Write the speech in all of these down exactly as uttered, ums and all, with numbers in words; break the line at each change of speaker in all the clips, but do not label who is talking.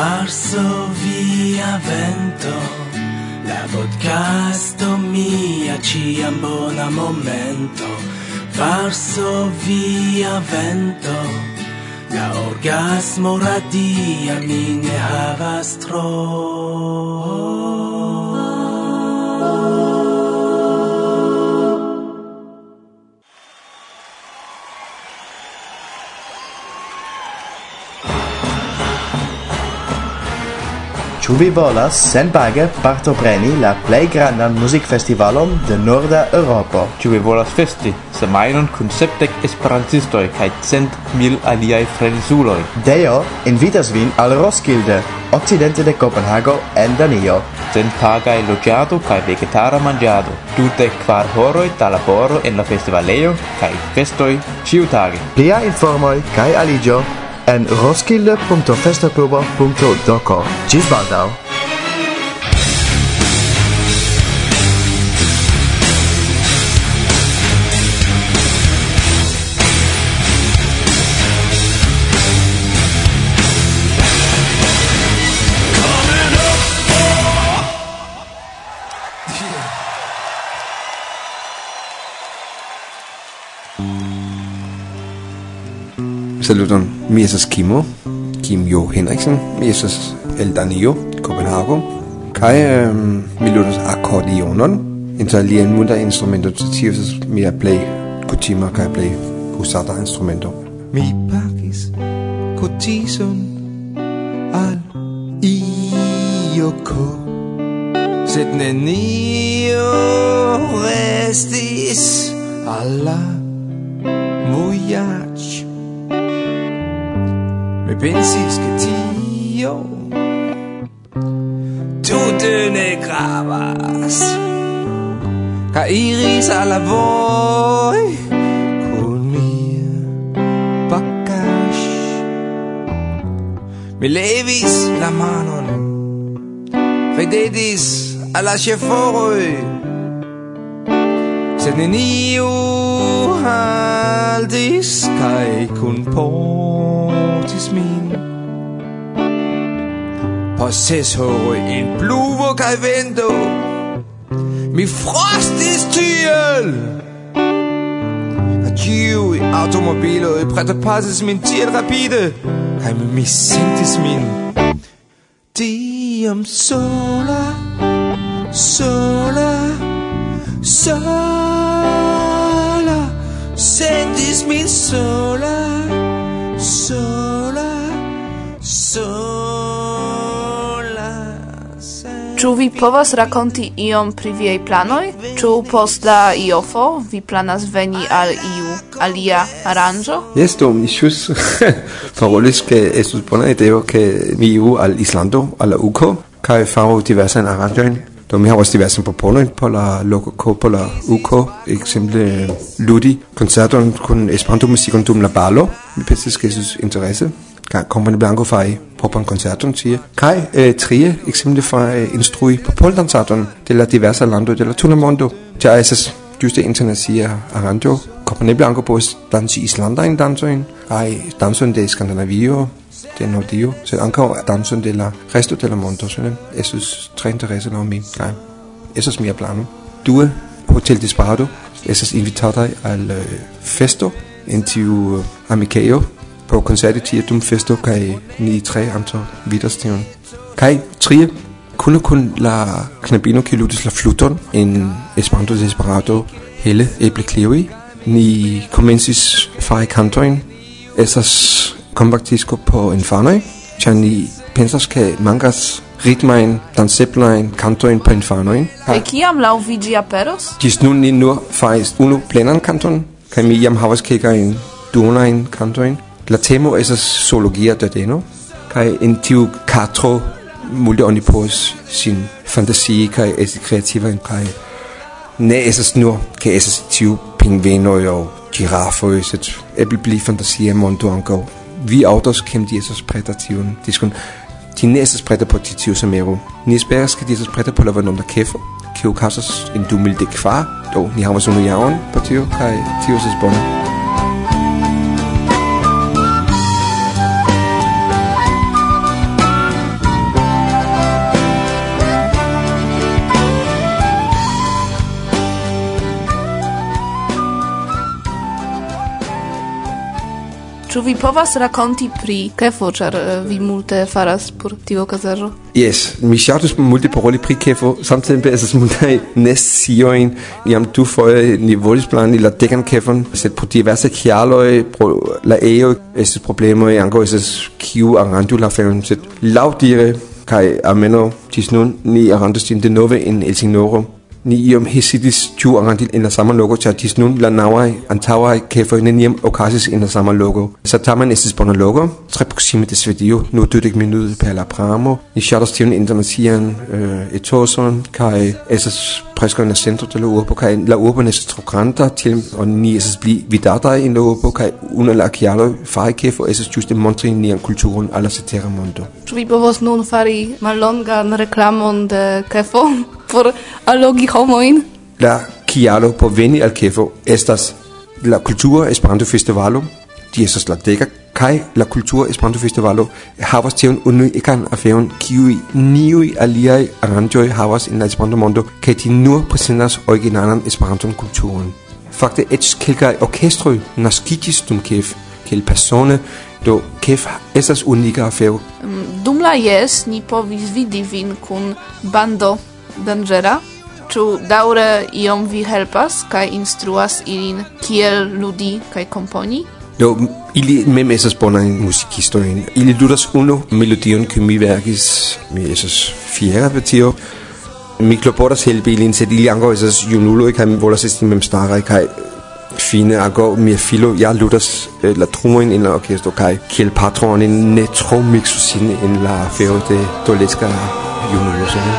Varsovia vento, la podcasto mia ciam bona momento. Varsovia vento, la orgasmo radia mi ne havas tro.
Ĉu vi volas senpage partopreni la plej grandan muzikfestivalon de Norda Eŭropo?
Ĉu vi volas festi semajnon kun sepdek esperantistoj kaj cent mil aliaj frenezuloj?
Deo invitas vin al Roskilde, okcidente de Kopenhago en Danio.
Senpagaj loĝado kaj vegetara manĝado. Dudek kvar horoj da laboro en la festivalejo kaj festoj ĉiutage.
Plia informoj kaj aliĝo en roskilde punto festoklubo punto d k. Ĝis baldaŭ.
Saluton, mi estas Kimo, Kim Jo Henriksen, mi estas el Danio, Copenhagen, kaj um, mi ludas akordionon, inter alie multaj instrumento, tio estas mia plej kutima kaj plej uzata instrumento.
Mi pagis kotizon al ioko, sed nenio restis al la voyage. Mi pensis che tio tute ne gravas, ca iris alla voi con mia bagage. Mi levis la manon, ridetis alla cheforoi, sed neniu haltis, kai kun portis min. Posses horoi en pluvo kai vento, mi frostis tyel. Adieu i automobilo, i prete passes min tiel rapide, kai mi sentis min. Diam sola, sola, sola, sentis min sola, sola, sola.
Ĉu vi povas rakonti iom pri viaj planoj? Ĉu post la I O F O vi planas veni al iu alia aranĝo?
Yes, do mi ĵus parolis ke estus bona ideo ke mi iru al Islando, al la U K, kaj faru diversajn aranĝojn. Do mi havas diversajn proponojn por la loko, por la U K, ekzemple ludi koncerton kun Esperanto-muzikon dum la balo. Mi pensis ke estus interese. Compagnie Blanco fai propran concerton tie. Kai eh, trie ekzemple fai instrui på poldansaton de la diversa lando de la tutta mondo. Ja esas juste internacia aranjo. Compagnie Blanco pos dansi Islanda in dansoin. Kai danson de Skandinavio, de Nordio, sed ankaŭ danson de la resto de la mondo. Så esas tre interesse la mi. Kai esas mia plano. Due Hotel Desperado esas invitataj al uh, festo en tiu uh, Amikejo. På koncert i tier dum festo kai ni tre andre viderstion. Kai trie kunne kun la knabino ki ludis la fluton en Esperanto Desperado hele eble clevi. Ni comencis fari kantoin esas kompaktisko på infanoj. Ĉar ni pensas ke mankas ritmajn, danseblajn kantojn på infanojn.
Kaj kiam laŭ vi ĝi aperos?
Ĝis nun ni nur faris unu plenan kanton, kaj mi jam havas kelkajn duonajn kantojn. La temo esas zoologia de deno, kai in tiu katro multe oni povas sin fantasi kai esti kreativa kai ne esas nur ke esas tiu pingvenoj aŭ girafoj, sed eble pli fantasia mondo ankaŭ. Vi aŭtors kiam di esas preta tiun diskon, ti ne esas preta por tiu somero. Ni esperas ke di esas preta por la venonta kefo, kiu okazas en du mil kvar. Do ni havas unu jaron por tio kaj tio estas bona.
Ĉu vi povas rakonti pri kefo, ĉar eh, vi multe faras por tiu okazaĵo?
Yes, mi ŝatus multe paroli pri kefo, samtempe estas multaj nesciojn. Jam dufoje ni volis plani la dekan kefon, sed pro diversaj kialoj, pro la ejo estis problemoj, ankaŭ estas kiu aranĝu la aferon, sed laŭdire kaj almenaŭ ĝis nun ni aranĝas ĝin denove en Elsinoro. Ni iom hesitis ĉu aranĝi en la sama loko, ĉar ĝis nun la naŭaj antaŭaj kefoj neniam okazis en la sama loko. Sed tamen estis bona loko, tre proksime de Svedio, nur dudek minuto per la pramo. Ni ŝatas tiun internacian uh, etoson kaj estas preskaŭ en la centro de la urbo, kaj la urbo ne estas tro granda, til oni estas pli vidataj en la urbo, kaj unu el la kialoj fari kefo estas ĝuste montri nian kulturon al la cetera mondo.
Ĉu vi povos nun fari mallongan reklamon de kefo por allogi homojn?
La kialo por veni al kefo estas la kultura Esperanto-festivalo, ĝi estas la deka, kaj la kultura Esperanto-festivalo havas tiun unikan aferon, kiuj niuj aliaj aranĝoj havas en la Esperanto-mondo, kaj ĝi nur prezentas originalan Esperanton kulturon. Fakte eĉ kelkaj orkestroj naskiĝis dum kef, kiel persone, do kef estas unika afero.
Dum la jes ni povis vidi vin kun bando Danĝera. Ĉu daŭre iom vi helpas kaj instruas ilin kiel ludi kaj komponi?
Do ili mem estas bonaj muzikistoj. Ili ludas unu melodion kiun mi verkis. Mi estas fiera per tio. Mi klopodas helpi ilin, sed ili ankaŭ estas junuloj kaj mi volas esti memstaraj kaj fine ankaŭ mia filo ja ludas eh, la trumojn en la orkestro kaj kiel patrono ne tro miksu sin en la afero de Doleska junuloj.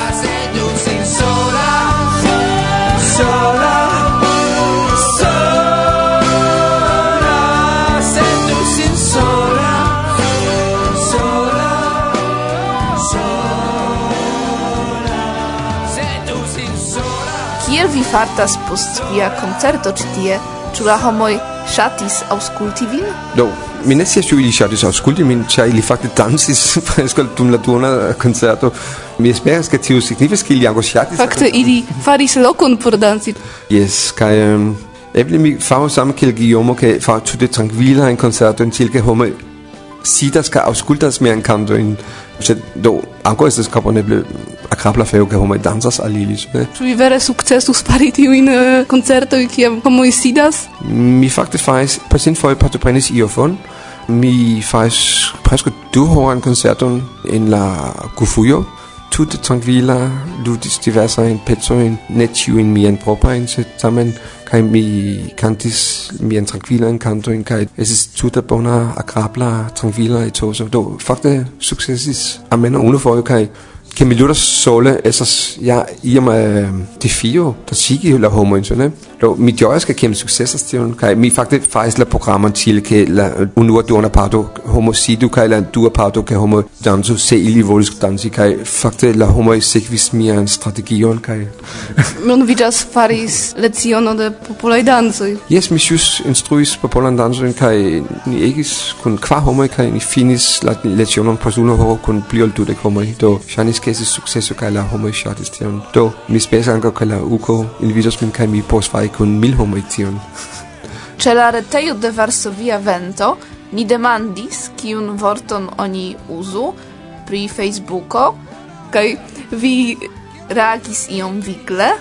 Kiel vi fartas post via koncerto ĉi tie? Ĉu la homoj ŝatis aŭskulti vin?
Do, mi ne scias ĉu ili ŝatis aŭskulti min, ĉar ili fakte dancis preskaŭ dum la duona koncerto. Mi esperas, ke tio signifas, ke ili ankaŭ ŝatis.
Fakte ili faris lokon por danci.
Yes, kaj um, eble mi faru same kiel Guillaume, ke faru tute trankvila en koncerton, til ke homoj sidas kaj aŭskultas miajn kantojn. Sed do ankaŭ estas kompreneble agrabla afero, ke homoj dancas al ili.
Ĉu vi vere sukcesus fari tiujn uh, koncertoj, kiam homoj sidas?
Mi fakte faris pasintfoje partoprenis iofon. Mi faris preskaŭ duhoran koncerton en la Gufujo. Tute trankvila, ludis diversajn pecojn, ne ĉiujn miajn proprajn, sed tamen kaj mi kantis miajn trankvilajn kantojn, kaj estis tute bona, agrabla, trankvila etoso. Do fakte sukcesis almenaŭ unufoje, kaj ke mi ludas sole estas ja iom uh, defio dancigi la homojn, ĉu ne? Do mi ĝojas, ke kiam sukcesas tion, kaj mi fakte faris la programon til ke la unua duona parto homo sidu kaj la dua parto ke homo dancu, se ili volis danci, kaj fakte la homoj sekvis mian strategion, kaj
Nun vi ĵus faris leciono de popolaj dancoj.
Yes, mi ĵus instruis popolan dancojn, kaj ni egis kun kvar homoj, kaj ni finis la lecionon post unu horo kun pli ol dudek homoj. Do ŝajnis, ke estis sukceso kaj la homoj ŝatis tion. Do mi speras ankaŭ, ke la uko invitos min kaj mi povos fari kun mil homoj tion.
Ĉe la retejo de Varsovia Vento ni demandis, kiun vorton oni uzu pri Facebooko, kaj vi reagis iom vigle.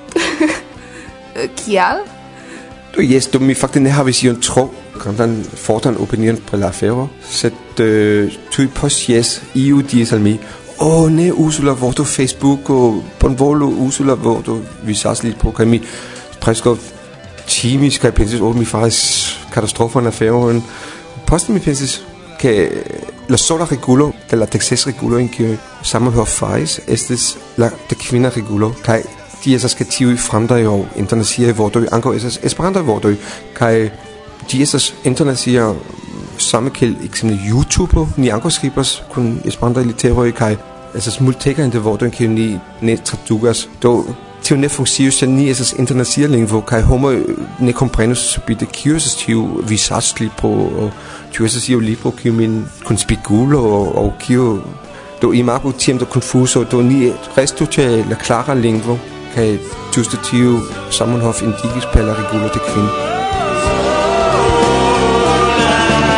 Kial?
Do yes, do mi fakte ne havis ion tro grandan fortan opinion pri la afero, sed uh, tuj post yes, iu diris al mi, oh, ne uzu la vorto Facebook, og bonvolu uzu la vorto visas li på, kaj mi preskaŭ timis, kaj pensis, oh, mi faris katastrofan aferon. Poste mi pensis, ke la sola regulo de la tekses regulo en kiu sammenhør faris estis la dekvina regulo, kaj de estas ke tiuj fremdaj og internaciaj vortoj ankaŭ estas esperantaj vortoj, kaj de estas internaciaj same kiel ekzemple YouTube, ni ankaŭ skribas kun esperantaj literoj, kaj estas multekajn de vortojn kiuj ni ne tradukas. Do tio ne funkcias, ĉar ni estas internacia lingvo, kaj homoj ne komprenas subite kiu estas tiu vizaĝlibro, kiu estas tiu libro kiu min kun spigulo aŭ kiu. Do imagu tiam da konfuzo, do ni restu ĉe la klara lingvo, kaj ĝuste tiu sammenhør indigis per la regulo de kvin.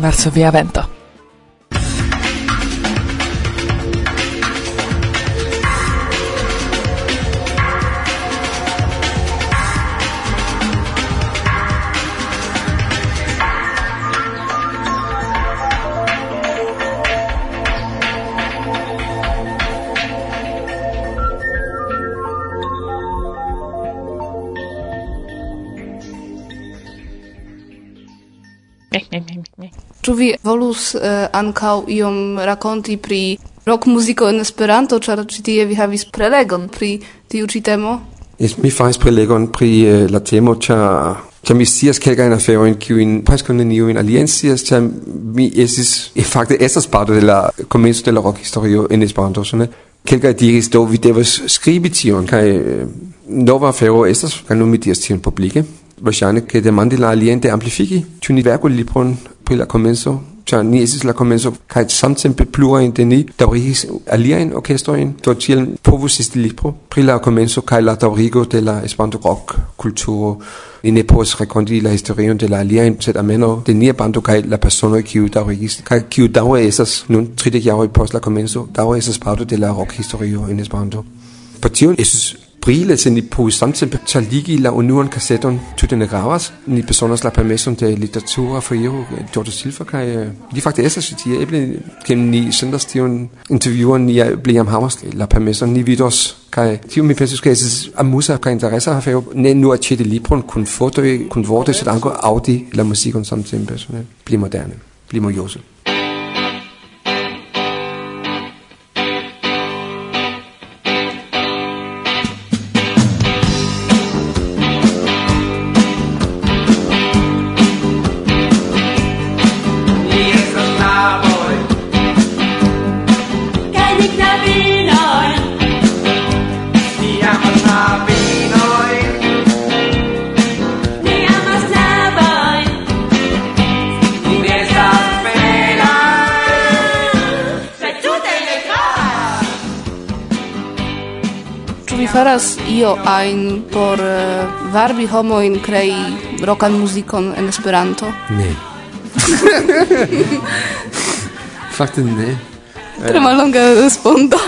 Varsovia Vento.
Ĉu vi volus uh, ankaŭ iom rakonti pri rock-muziko en Esperanto, ĉar ĉi tie vi havis prelegon pri tiu ĉi temo?
Yes, mi faris prelegon pri uh, la temo, ĉar ĉar mi scias kelkajn aferojn, kiujn preskaŭ neniujn aliaj scias, ĉar mi estis fakte estas parto de la komenco de la rock-historio en Esperanto. Kelkaj diris do vi devas skribi tion, kaj uh, nova afero estas, kaj nun mi diras tion publike. Verŝajne ke demandi la aliajn de amplifiki ĉu ni verku libron pri la komenco, ĉar ni estis la komenco kaj samtempe plurajn de ni daŭrigis aliajn orkestrojn, do tiel povus esti libro pri la komenco kaj la daŭrigo de la Esperanto rock-kulturo. Ni ne povas rakonti la historion de la aliajn, sed almenaŭ de nia bando kaj la personoj kiuj daŭrigis kaj kiuj daŭre estas nun tridek jaroj post la komenco, daŭre estas parto de la rock-historio en Esperanto. Por tio estus brile, se ni povis samtempe ligi la unuan kaseton tute ne gravas, ni personas la permeson de literatura foiro Giorgio Silva, kaj li fakte estas tie eble ken ni sendas tion intervjuon ni bli jam havas la permeson ni vidos, kaj tio mi pensas ke estas amusa kaj interesa afero, ne nur aĉeti libron kun fotoj, kun vortoj, sed ankaŭ aŭdi la muzikon samtempe, pli moderne, pli mojosa.
Faras io ajn por uh, varbi homojn krei rockan muzikon en Esperanto?
Ne. Fakte ne.
Tre mallonga respondo.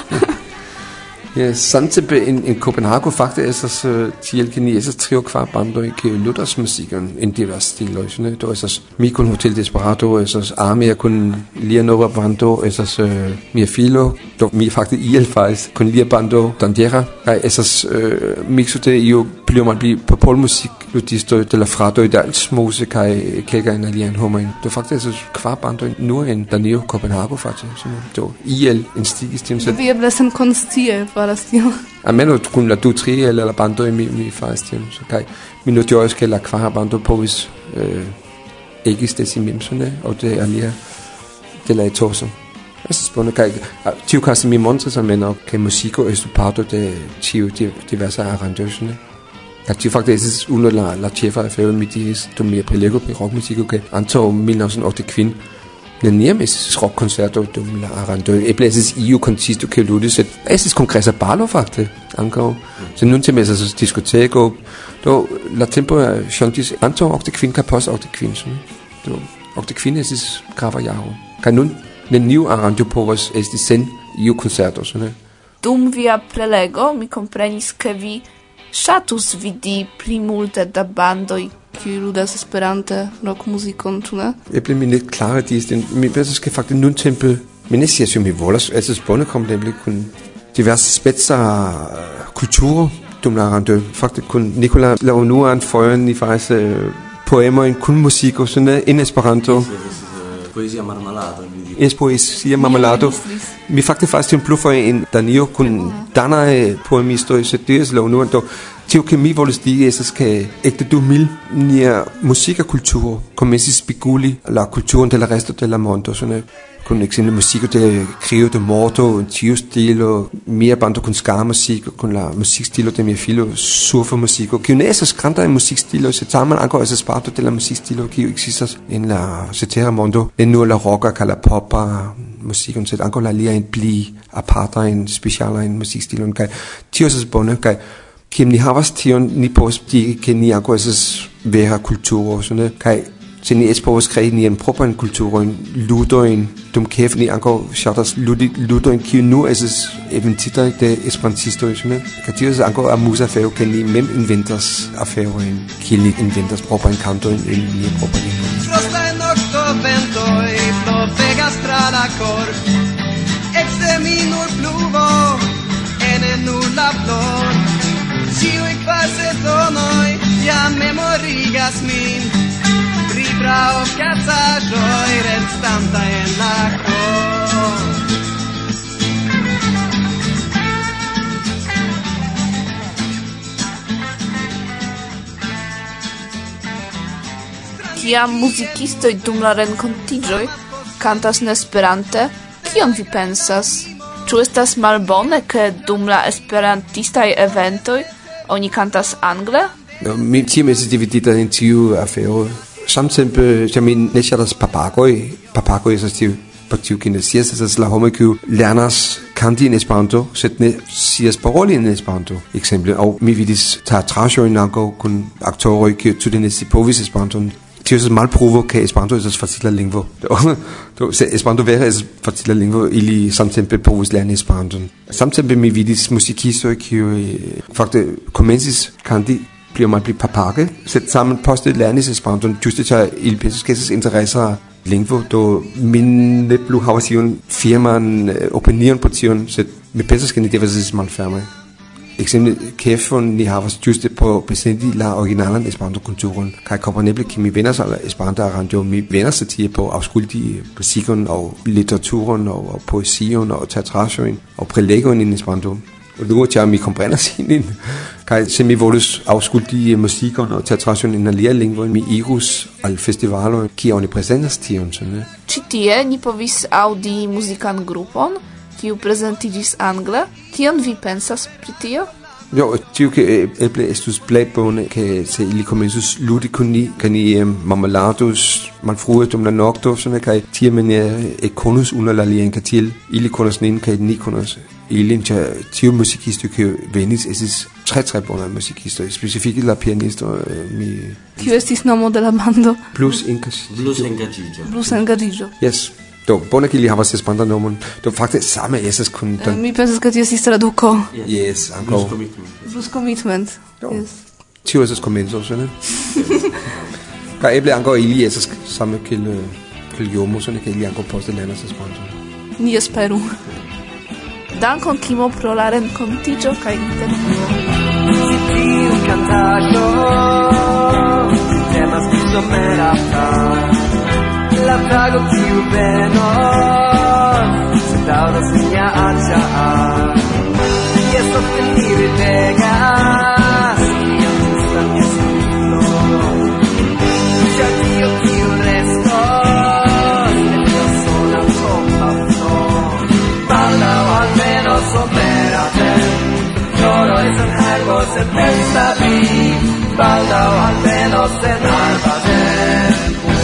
Yes, samtempe in, in Copenhagen fakte estas uh, tiel ke ni estas tri kvar bandoj kiuj ludas muzikon en divers stiloj. Do estas mi kun Hotel Desperado, estas Armia kun lia nova bando, estas uh, mia filo, do mi fakte iel faris kun lia bando Dandiera, kaj estas uh, mixo de io pli malpli popolmusik ludisto de la frato de Alsmose kaj kelkajn aliajn homojn. Do fakte estas kvar bandoj nur en Danio Copenhagen fakte. Do iel instigis tion sed
vi eble senkonscie faras tion.
Almeno kun la du tri eller la bando mi mi faris tion. Så kaj mi notiĝis ke la kvar bando povis uh, ekzistis memsone aŭ de alia de la etoso. Estas bone kaj tiu kaze mi montris almenaŭ ke muziko estu parto de tiu diversa aranĝaĵoj. Kaj tiu fakte estis unu la la ĉefa afero mi diris dum mia prelego pri rockmuziko ke antaŭ mil novecent okdek neniam estis rockkoncerto dum la aranĝoj. Eble estis iu koncerto kiu ludis, sed estis kongresa balo fakte ankaŭ. Sed nuntempe estas diskoteko. Do la tempo ŝanĝis antaŭ okdek kaj post okdek. Do okdek estis grava jaro. Kaj nun neniu aranĝo povas esti sen iu koncerto.
Dum via prelego mi komprenis ke vi ŝatus vidi pli multe da bandoj kiuj ludas Esperante rockmuzikon, ĉu ne?
Eble mi ne klare diris, mi pensas ke fakte nuntempe mi ne scias ĉu mi volas, estas bone kompreneble kun diverse speca kulturo dum la aranĝoj. Fakte kun Nicola la unuan fojon ni faris poemojn kun muziko en Esperanto.
Poesia marmalado.
Es poesia marmalado. Mi fakte faris tion plurfoje en Danio kun danaj poemistoj, sed diris la unuan do tio ke mi volis diri estas ke ekde du mil nia muzika kulturo komencis spiguli la kulturon de la resto de la mondo, kun ekzemple muziko de Crio de Morto, tiu stilo, mia bando kun ska-musik, kun la musikstilo de mia filo surfa-musiko, kiu ne estas grandaj musikstilo, sed tamen ankaŭ estas parto de la musikstilo kiu ekzistas en la cetera mondo, ne nur la rocka kaj la popa musikon, sed ankaŭ la aliajn pli apartajn specialajn musikstilojn, kaj tio estas bone, kaj kiam ni havas tion, ni povas diri ke ni ankaŭ estas vera kulturo, kaj se ni espovas krei ni en propran kulturon ludoin dum kef ni anko shatas ludi ludoin kiu nu es eventita de esperantisto isne katios anko amusa feo ken ni mem inventas afero in kiel ni inventas propran kanto in ni propran
frosta en octo vento e flovegas tra la cor exterminur pluvo en en nulla flor ciui quasi tonoi ja memorigas min Libra o cazzajoi restanta en la cor
Kiam muzikistoj dum la renkontiĝoj kantas neesperante, kion vi pensas? Ĉu estas malbone, ke dum la esperantistaj eventoj oni kantas angle?
No, mi tiam estis dividita en tiu afero. Samtempe, jeg min nesjadas papagoj, papagoj estas tiu por tiu kinesias estas la homoj kiu lernas kanti en Esperanto, sed ne scias paroli en Esperanto. Ekzemple, aŭ mi vidis teatraĵojn ankaŭ kun aktoroj kiu tute ne scipovis Esperanton. Tio estas malprovo ke Esperanto estas facila lingvo. Do se Esperanto vere estas facila lingvo, ili samtempe povus lerni Esperanton. Samtempe mi vidis muzikistoj kiuj fakte komencis kanti pli og malpli papage, sed sammen poste lernis Esperanton, ĝuste ĉar ili pensas ke estas interesa lingvo, do min ne plu havas iun firman opinion por tion, sed mi pensas ke ni devas esti malfermaj. Ekzemple, kefon ni havas ĝuste por presenti la originalan Esperanto-kulturon, kaj kompreneble ke mi venas al Esperanto-radio, mi venas tie por aŭskulti muzikon aŭ literaturon aŭ poezion aŭ teatraĵojn aŭ prelegojn en Esperanto. Og nu at jeg mi komprenas ilin, kaj se mi volus aŭskulti muzikon aŭ teatraĵon en alia lingvo, mi irus al festivaloj, kie oni prezentas tion.
Ĉi tie ni povis aŭdi muzikan grupon, kiu prezentiĝis angle. Kion vi pensas pri tio?
Jo, tio ke eble estus plej bone, ke se ili komencus ludi kun ni, kaj ni marmeladus malfrue dum la nokto, kaj tiam ni ekkonos unu la alian, kaj tiel ili konas nin, kaj ni konas ilin, ĉar tiu muzikisto kiu venis estis tre tre bona muzikisto, specifike la pianisto mi
Kiu estis nomo de la bando?
Blues Engagiĝo.
Blues Engagiĝo.
Blues Engagiĝo.
Yes. Do, bone ke li havas Esperantan nomon. Do fakte same estas kun
Uh, mi pensas ke tio estis traduko.
Yes, ankaŭ.
Blues Commitment.
Blues Commitment.
Jo.
Yes.
Tio estas komenco, ĉu ne? Kaj eble ankaŭ ili estas same kiel kiel Jomo, ĉu ne, ke ili ankaŭ poste lernas Esperanton.
Ni esperu. Dankon Kimo pro la renkontiĝo kaj intervjuo.
Tiu kantaĵo temas pri somera la tago kiu venos se daŭras mia aĉa jes ofte mi ridegas kiam ĝusta mia signo ĉar tio kiu restos ne persona kompatno baldaŭ almenos somerate floroj sen herbo sen pensavi baldaŭ almenos en arbaden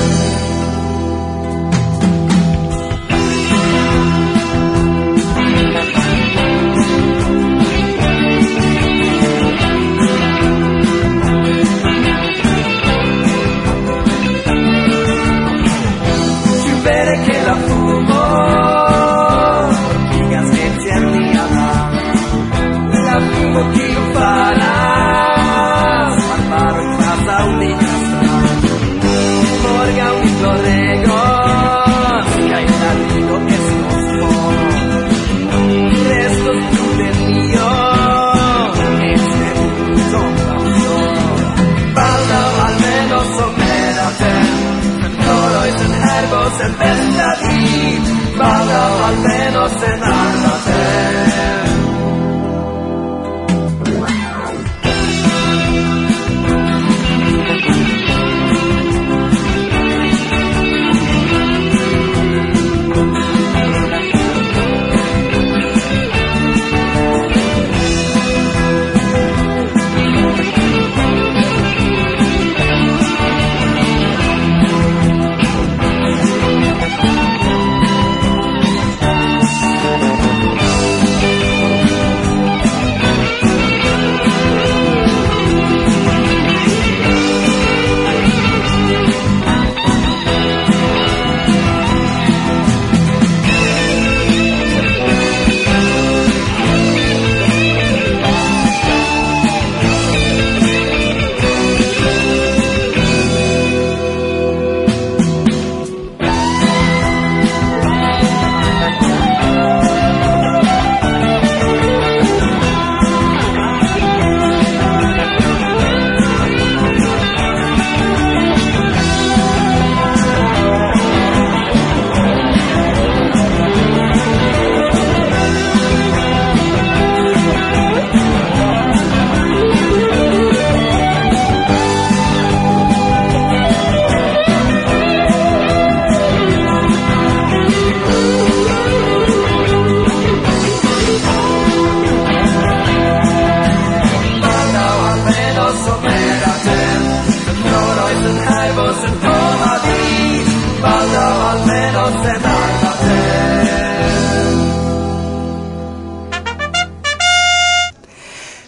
che la fumo digas che c'è mia la fumo che farà salvare in casa unica morga un corrego che il tardido è sposto resto tu del mio e c'è un sonda balla almeno sommerate loro es en herbos en vestati baldaŭ almenos en arbaten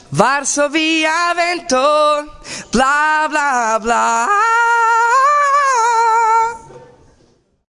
Varsovia vento, bla bla bla.